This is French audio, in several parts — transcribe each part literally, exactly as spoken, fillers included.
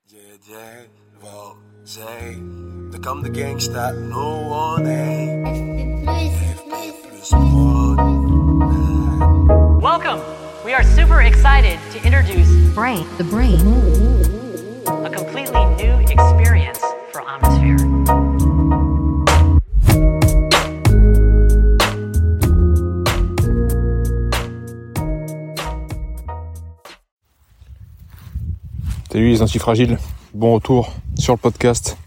Yeah, yeah, well, say, de comme de gangsta, no one ain't. Welcome! We are super excited to introduce Brain, the Brain, a completely new experience for Omnisphere. Salut les antifragiles, bon retour sur le podcast.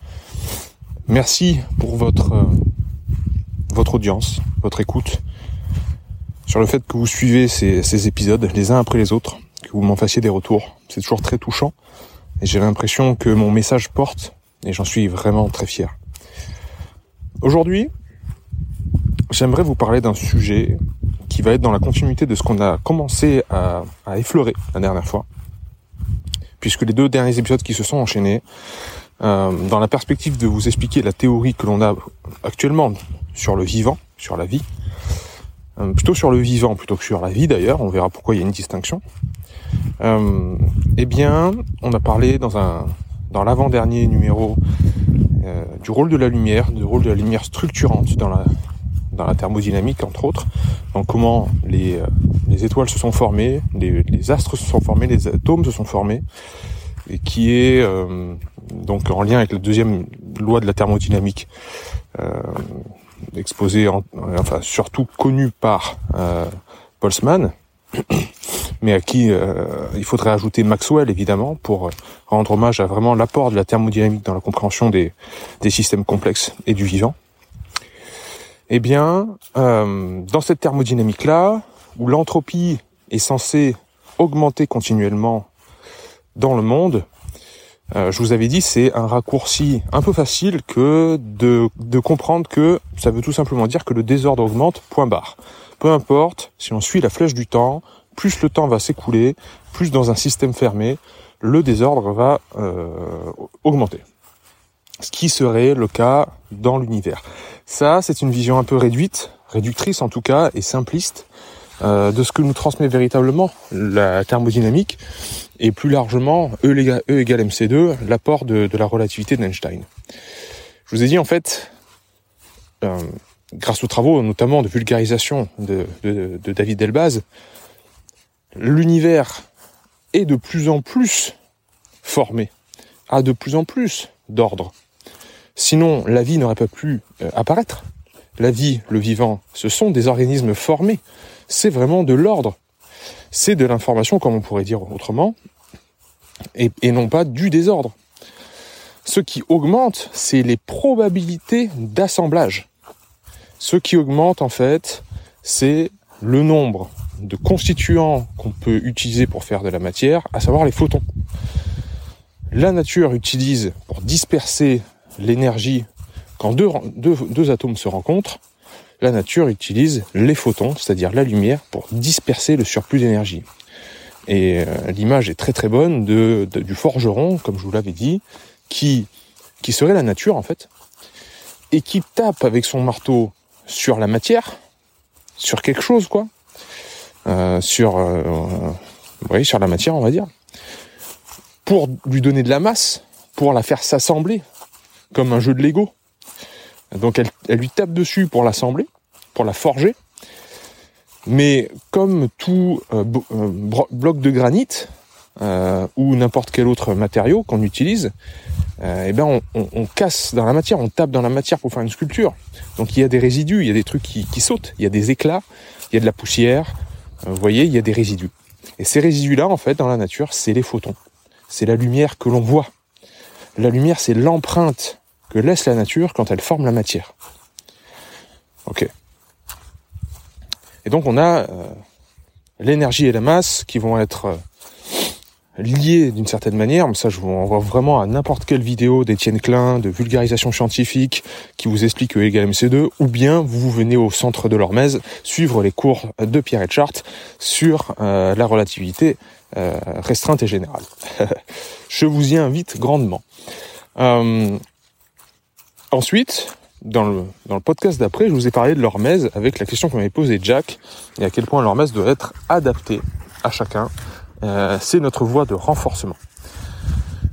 Merci pour votre euh, votre audience, votre écoute, sur le fait que vous suivez ces, ces épisodes les uns après les autres, que vous m'en fassiez des retours. C'est toujours très touchant et j'ai l'impression que mon message porte et j'en suis vraiment très fier. Aujourd'hui, j'aimerais vous parler d'un sujet qui va être dans la continuité de ce qu'on a commencé à, à effleurer la dernière fois, puisque les deux derniers épisodes qui se sont enchaînés, euh, dans la perspective de vous expliquer la théorie que l'on a actuellement sur le vivant, sur la vie, euh, plutôt sur le vivant plutôt que sur la vie d'ailleurs, on verra pourquoi il y a une distinction, euh, eh bien, on a parlé dans un dans l'avant-dernier numéro euh, du rôle de la lumière, du rôle de la lumière structurante dans la dans la thermodynamique entre autres, donc comment les, euh, les étoiles se sont formées, les, les astres se sont formés, les atomes se sont formés, et qui est euh, donc en lien avec la deuxième loi de la thermodynamique, euh, exposée, en, enfin surtout connue par euh, Boltzmann, mais à qui euh, il faudrait ajouter Maxwell évidemment pour rendre hommage à vraiment l'apport de la thermodynamique dans la compréhension des, des systèmes complexes et du vivant. Eh bien, euh, dans cette thermodynamique-là, où l'entropie est censée augmenter continuellement dans le monde, euh, je vous avais dit, c'est un raccourci un peu facile que de, de comprendre que ça veut tout simplement dire que le désordre augmente, point barre. Peu importe, si on suit la flèche du temps, plus le temps va s'écouler, plus dans un système fermé, le désordre va euh, augmenter. Ce qui serait le cas dans l'univers. Ça, c'est une vision un peu réduite, réductrice en tout cas, et simpliste, euh, de ce que nous transmet véritablement la thermodynamique, et plus largement, E égale M C deux, l'apport de, de la relativité d'Einstein. Je vous ai dit en fait, euh, grâce aux travaux notamment de vulgarisation de, de, de David Delbaz, l'univers est de plus en plus formé, a de plus en plus d'ordre. Sinon, la vie n'aurait pas pu euh, apparaître. La vie, le vivant, ce sont des organismes formés. C'est vraiment de l'ordre. C'est de l'information, comme on pourrait dire autrement, et, et non pas du désordre. Ce qui augmente, c'est les probabilités d'assemblage. Ce qui augmente, en fait, c'est le nombre de constituants qu'on peut utiliser pour faire de la matière, à savoir les photons. La nature utilise, pour disperser l'énergie, quand deux, deux, deux atomes se rencontrent, la nature utilise les photons, c'est-à-dire la lumière, pour disperser le surplus d'énergie. Et euh, l'image est très très bonne de, de, du forgeron, comme je vous l'avais dit, qui, qui serait la nature en fait, et qui tape avec son marteau sur la matière, sur quelque chose quoi, euh, sur, euh, oui, sur la matière on va dire, pour lui donner de la masse, pour la faire s'assembler, comme un jeu de Lego. Donc elle, elle lui tape dessus pour l'assembler, pour la forger. Mais comme tout euh, bo- euh, bloc de granit euh, ou n'importe quel autre matériau qu'on utilise, euh, eh ben on, on, on casse dans la matière, on tape dans la matière pour faire une sculpture. Donc il y a des résidus, il y a des trucs qui, qui sautent, il y a des éclats, il y a de la poussière. Euh, vous voyez, il y a des résidus. Et ces résidus-là, en fait, dans la nature, c'est les photons. C'est la lumière que l'on voit. La lumière, c'est l'empreinte que laisse la nature quand elle forme la matière. Ok. Et donc, on a euh, l'énergie et la masse qui vont être euh, liées d'une certaine manière. Mais ça, je vous envoie vraiment à n'importe quelle vidéo d'Étienne Klein, de vulgarisation scientifique, qui vous explique E égale M C deux, ou bien vous venez au centre de l'Hormèse suivre les cours de Pierre Etchart sur euh, la relativité euh, restreinte et générale. Je vous y invite grandement. Euh, ensuite, dans le, dans le podcast d'après, je vous ai parlé de l'hormèse avec la question que m'avait posée Jack et à quel point l'hormèse doit être adaptée à chacun. Euh, c'est notre voie de renforcement.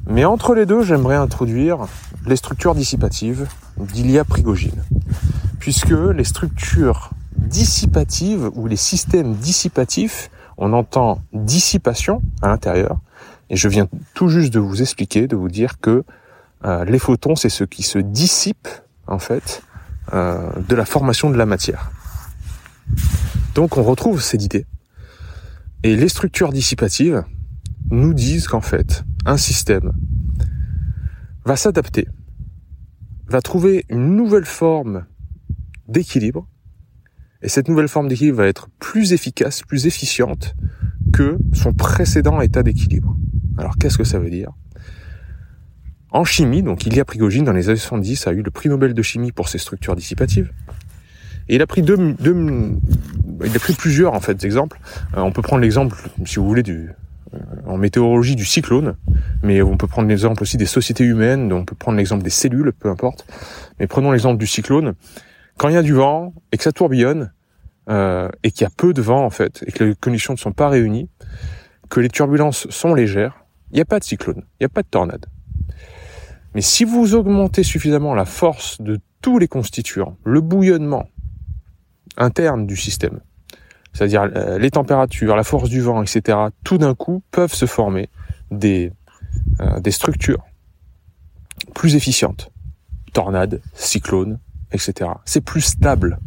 Mais entre les deux, j'aimerais introduire les structures dissipatives d'Ilya Prigogine. Puisque les structures dissipatives ou les systèmes dissipatifs, on entend dissipation à l'intérieur. Et je viens tout juste de vous expliquer, de vous dire que euh, les photons, c'est ce qui se dissipe, en fait, euh, de la formation de la matière. Donc on retrouve cette idée. Et les structures dissipatives nous disent qu'en fait, un système va s'adapter, va trouver une nouvelle forme d'équilibre, et cette nouvelle forme d'équilibre va être plus efficace, plus efficiente que son précédent état d'équilibre. Alors qu'est-ce que ça veut dire ? En chimie, donc Ilya Prigogine, dans les années soixante-dix, a eu le prix Nobel de chimie pour ses structures dissipatives. Et il a pris deux, deux il a pris plusieurs en fait exemples. Euh, on peut prendre l'exemple, si vous voulez, du euh, en météorologie du cyclone, mais on peut prendre l'exemple aussi des sociétés humaines, on peut prendre l'exemple des cellules, peu importe. Mais prenons l'exemple du cyclone. Quand il y a du vent et que ça tourbillonne, euh, et qu'il y a peu de vent en fait, et que les conditions ne sont pas réunies, que les turbulences sont légères, il n'y a pas de cyclone, il n'y a pas de tornade. Mais si vous augmentez suffisamment la force de tous les constituants, le bouillonnement interne du système, c'est-à-dire euh, les températures, la force du vent, et cetera, tout d'un coup peuvent se former des, euh, des structures plus efficientes. Tornades, cyclones, et cetera. C'est plus stable.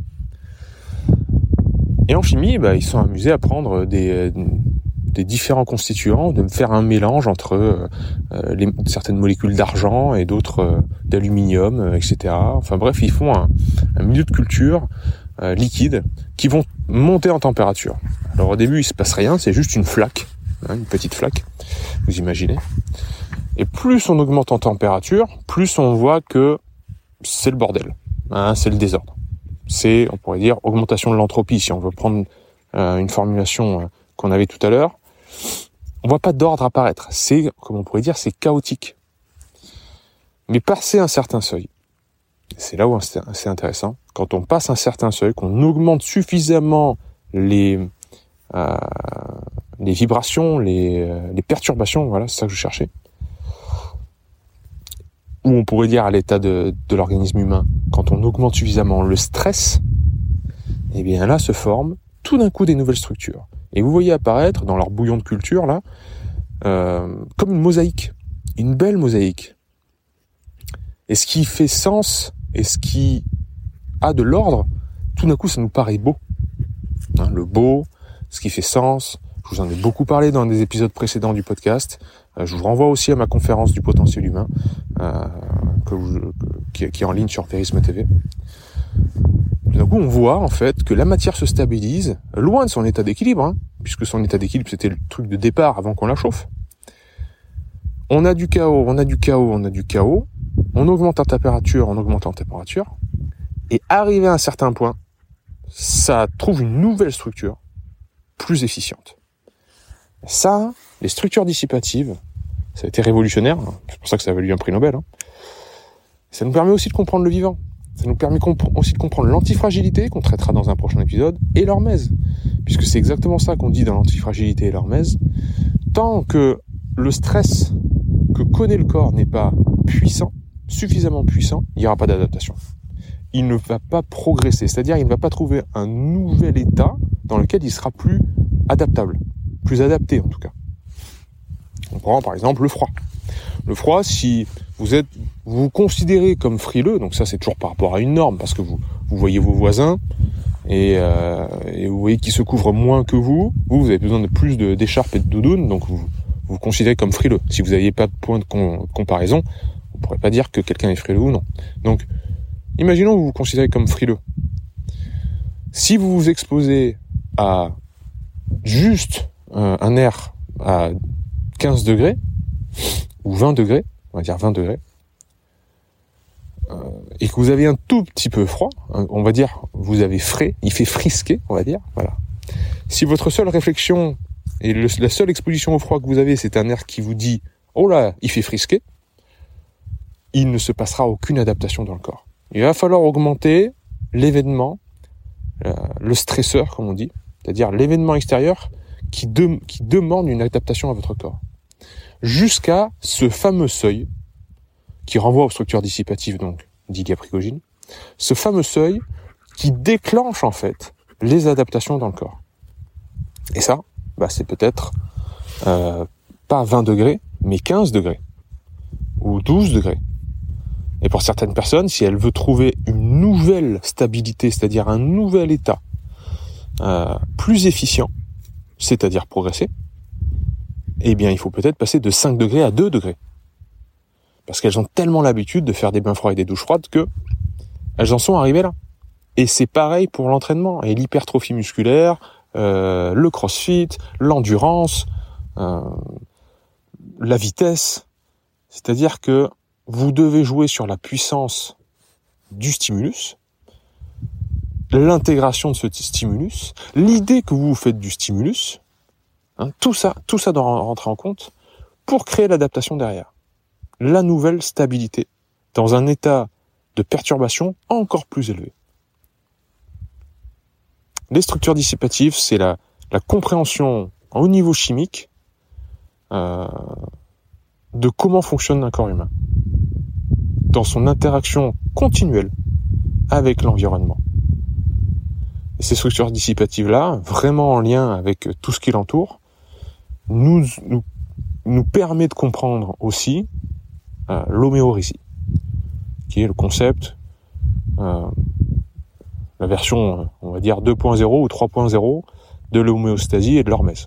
Et en chimie, bah, ils sont amusés à prendre des, des différents constituants, de faire un mélange entre euh, les, certaines molécules d'argent et d'autres euh, d'aluminium, et cetera. Enfin bref, ils font un, un milieu de culture euh, liquide qui vont monter en température. Alors au début, il se passe rien, c'est juste une flaque, hein, une petite flaque, vous imaginez. Et plus on augmente en température, plus on voit que c'est le bordel, hein, c'est le désordre. C'est, on pourrait dire, augmentation de l'entropie, si on veut prendre euh, une formulation euh, qu'on avait tout à l'heure. On voit pas d'ordre apparaître. C'est, comme on pourrait dire, c'est chaotique. Mais passer un certain seuil, c'est là où c'est intéressant, quand on passe un certain seuil, qu'on augmente suffisamment les euh, les vibrations, les, euh, les perturbations, voilà, c'est ça que je cherchais, ou on pourrait dire à l'état de, de l'organisme humain, quand on augmente suffisamment le stress, eh bien là se forment tout d'un coup des nouvelles structures. Et vous voyez apparaître dans leur bouillon de culture là, euh, comme une mosaïque, une belle mosaïque. Et ce qui fait sens et ce qui a de l'ordre, tout d'un coup ça nous paraît beau. Hein, le beau, ce qui fait sens. Je vous en ai beaucoup parlé dans des épisodes précédents du podcast. Euh, je vous renvoie aussi à ma conférence du potentiel humain, euh, que vous, que, qui, qui est en ligne sur Verisme T V. Tout d'un coup, on voit en fait que la matière se stabilise, loin de son état d'équilibre, hein, puisque son état d'équilibre c'était le truc de départ avant qu'on la chauffe. On a du chaos, on a du chaos, on a du chaos. On augmente en température, on augmente en température. Et arrivé à un certain point, ça trouve une nouvelle structure, plus efficiente. Ça, les structures dissipatives, ça a été révolutionnaire, c'est pour ça que ça a valu un prix Nobel. Hein. Ça nous permet aussi de comprendre le vivant. Ça nous permet comp- aussi de comprendre l'antifragilité, qu'on traitera dans un prochain épisode, et l'hormèse. Puisque c'est exactement ça qu'on dit dans l'antifragilité et l'hormèse. Tant que le stress que connaît le corps n'est pas puissant, suffisamment puissant, il n'y aura pas d'adaptation. Il ne va pas progresser, c'est-à-dire il ne va pas trouver un nouvel état dans lequel il sera plus adaptable, plus adapté en tout cas. On prend par exemple le froid. Le froid, si vous êtes, vous vous considérez comme frileux, donc ça c'est toujours par rapport à une norme, parce que vous, vous voyez vos voisins et, euh, et vous voyez qu'ils se couvrent moins que vous, vous, vous avez besoin de plus de, d'écharpes et de doudounes, donc vous vous, vous considérez comme frileux. Si vous n'aviez pas de point de con, comparaison, on pourrait pas dire que quelqu'un est frileux ou non. Donc, imaginons que vous vous considérez comme frileux. Si vous vous exposez à juste euh, un air à quinze degrés, ou vingt degrés, on va dire vingt degrés, euh, et que vous avez un tout petit peu froid, hein, on va dire, vous avez frais, il fait frisquer, on va dire, voilà. Si votre seule réflexion et le, la seule exposition au froid que vous avez, c'est un air qui vous dit « Oh là, il fait frisquer », il ne se passera aucune adaptation dans le corps. Il va falloir augmenter l'événement, euh, le stresseur, comme on dit, c'est-à-dire l'événement extérieur qui, de, qui demande une adaptation à votre corps. jusqu'à ce fameux seuil qui renvoie aux structures dissipatives, donc d'Ilya Prigogine, ce fameux seuil qui déclenche en fait les adaptations dans le corps. Et ça, bah, c'est peut-être euh, pas vingt degrés, mais quinze degrés, ou douze degrés. Et pour certaines personnes, si elle veut trouver une nouvelle stabilité, c'est-à-dire un nouvel état euh, plus efficient, c'est-à-dire progresser, eh bien il faut peut-être passer de cinq degrés à deux degrés. Parce qu'elles ont tellement l'habitude de faire des bains froids et des douches froides que elles en sont arrivées là. Et c'est pareil pour l'entraînement et l'hypertrophie musculaire, euh, le crossfit, l'endurance, euh, la vitesse. C'est-à-dire que vous devez jouer sur la puissance du stimulus, l'intégration de ce stimulus, l'idée que vous vous faites du stimulus, hein, tout ça, tout ça doit rentrer en compte pour créer l'adaptation derrière. La nouvelle stabilité dans un état de perturbation encore plus élevé. Les structures dissipatives, c'est la, la compréhension au niveau chimique euh, de comment fonctionne un corps humain dans son interaction continuelle avec l'environnement. Et ces structures dissipatives-là, vraiment en lien avec tout ce qui l'entoure, nous, nous, nous permet de comprendre aussi euh, l'homéorésie, qui est le concept, euh, la version, on va dire, deux point zéro ou trois point zéro de l'homéostasie et de l'hormèse.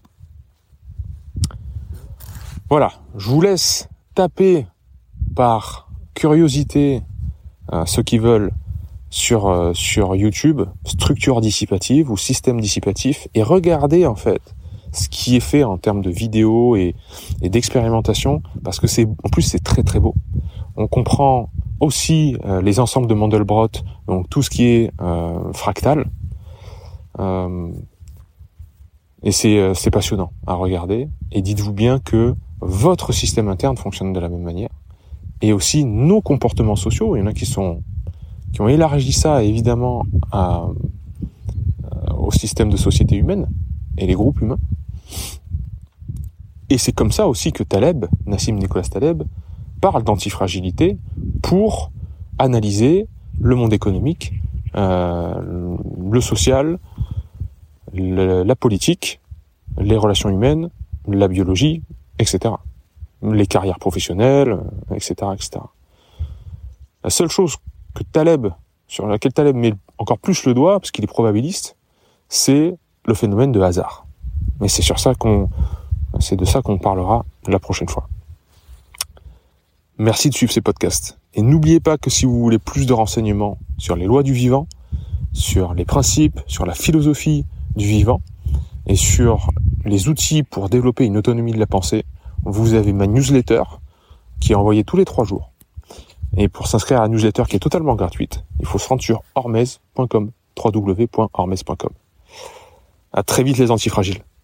Voilà, je vous laisse taper par curiosité euh, ceux qui veulent sur euh, sur YouTube structure dissipative ou système dissipatif et regardez en fait ce qui est fait en termes de vidéos et, et d'expérimentation parce que c'est en plus c'est très très beau. On comprend aussi euh, les ensembles de Mandelbrot, donc tout ce qui est euh, fractal euh, et c'est euh, c'est passionnant à regarder et dites-vous bien que votre système interne fonctionne de la même manière. Et aussi nos comportements sociaux, il y en a qui sont qui ont élargi ça évidemment à, à, au système de société humaine et les groupes humains. Et c'est comme ça aussi que Taleb, Nassim Nicolas Taleb, parle d'antifragilité pour analyser le monde économique, euh, le social, le, la politique, les relations humaines, la biologie, et cetera. Les carrières professionnelles, et cetera, et cetera. La seule chose que Taleb, sur laquelle Taleb met encore plus le doigt, parce qu'il est probabiliste, c'est le phénomène de hasard. Mais c'est sur ça qu'on, c'est de ça qu'on parlera la prochaine fois. Merci de suivre ces podcasts. Et n'oubliez pas que si vous voulez plus de renseignements sur les lois du vivant, sur les principes, sur la philosophie du vivant, et sur les outils pour développer une autonomie de la pensée, vous avez ma newsletter qui est envoyée tous les trois jours. Et pour s'inscrire à la newsletter qui est totalement gratuite, il faut se rendre sur hormez point com, w w w point hormez point com. À très vite les antifragiles.